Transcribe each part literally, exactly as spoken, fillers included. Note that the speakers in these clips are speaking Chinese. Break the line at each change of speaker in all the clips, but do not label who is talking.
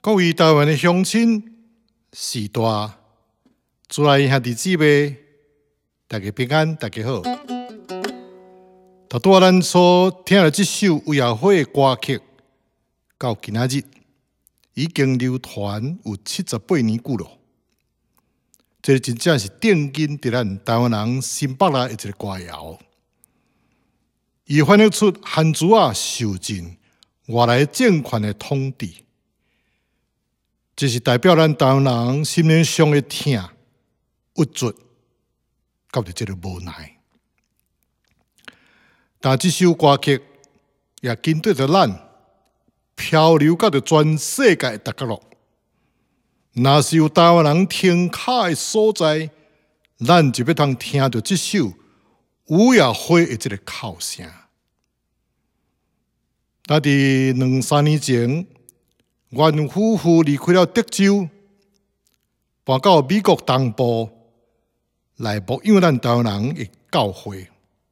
各位台湾的乡亲、士大、主内兄弟姊妹，大家平安，大家好。头拄仔咱所听的这首有夜火的歌曲，到今仔日已经流传有七十八年久了。这真正是震惊伫咱台湾人心北内的一个歌谣。伊反映出汉族啊受尽外来政权的统治，这是代表咱台湾人心灵上的痛、郁卒，到着这个无奈。但这首歌曲也跟对着咱漂流到着全世界的各角落。若是有台湾人听卡的所在，咱就要通听到这首有夜火的这个哭声。但伫两三年前，阮夫妇离开了德州，搬到美国东部来牧养咱台湾人的教会。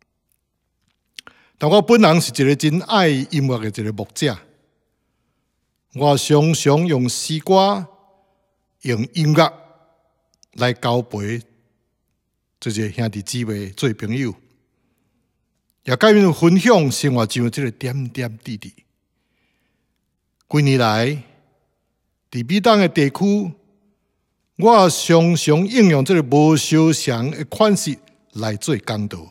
但我本人是一个真爱音乐的一个牧者，我常常用诗歌、用音乐来交陪这些兄弟姊妹做朋友，也甲因分享生活中的这个点点滴滴。几年来，伫美东的地区，我常常应用这个无相像的款式来做讲道，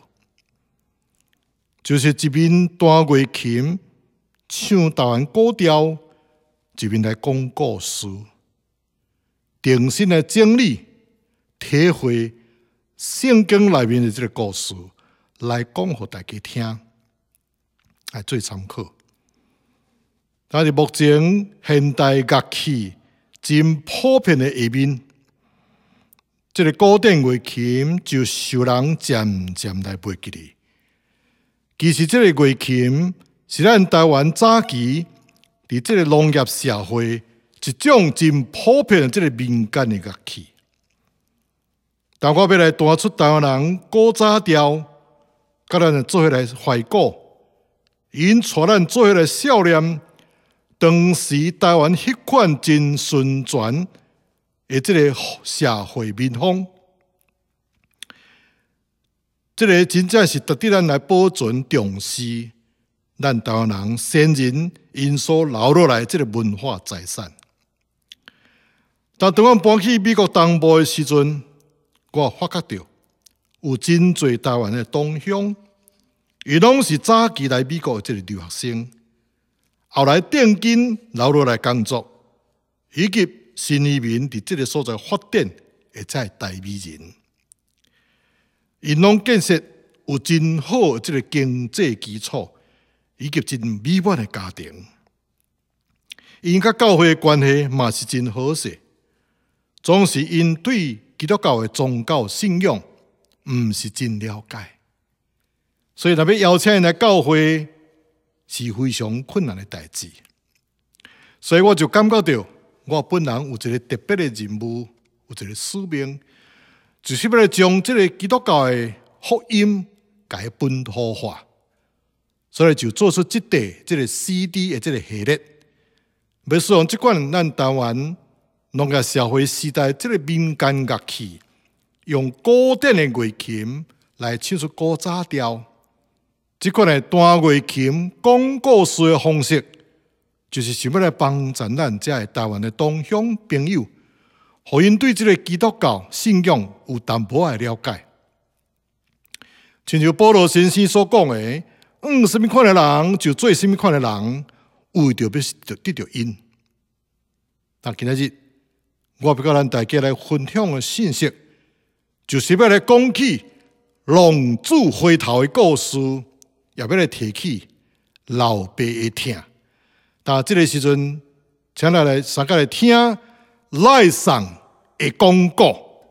就是一面弹乐琴唱台湾古调，一面来讲故事，定心的整理、体会圣经内面的这个故事，来讲给大家听，来做参考。但是目前现代乐器真普遍的下面，这个古典乐琴就受人渐渐来袂记哩。其实这个乐琴是咱台湾早期伫这个农业社会一种真普遍的这个民间的乐器。但我要来弹出台湾人古早调，甲咱做伙来怀古，因带咱做伙来笑念当时台湾迄款真顺转的这个社会民风。这个真正是值得咱来保存重视咱台湾人先人因所留落来这个文化财产。但当我搬去美国东部的时阵，我发觉到有真侪台湾的同乡，伊拢是早期来美国的这个留学生，后来定居留落来工作，以及新移民伫这个所在发展的这台美人。因拢建设有真好的这个经济基础，以及真美满的家庭。因甲教会的关系嘛是真好势，总是因对基督教的宗教信仰毋是真了解，所以若要邀请因来教会是非常困难的代志。所以我就感觉到，我本人有一个特别的任务，有一个使命。就是要来将这个基督教的福音给它本土化，所以就做出这块这个 C D 的这个系列，要使用这款咱台湾农业社会时代这个民间乐器，用古典的乐琴来唱出古早调。这款的弹乐琴讲故事的方式，就是想要来帮助咱这个台湾的同乡朋友，互因对这个基督教信仰有淡薄仔了解。亲像保罗先生所讲的，嗯，什么款的人就做什么款的人，为着要得到因。但今仔日，我要甲咱大家来分享的信息，就是要来讲起浪子回头的故事，也要来提起老爸的痛。但这个时阵，请来来大家来听赖上的广告。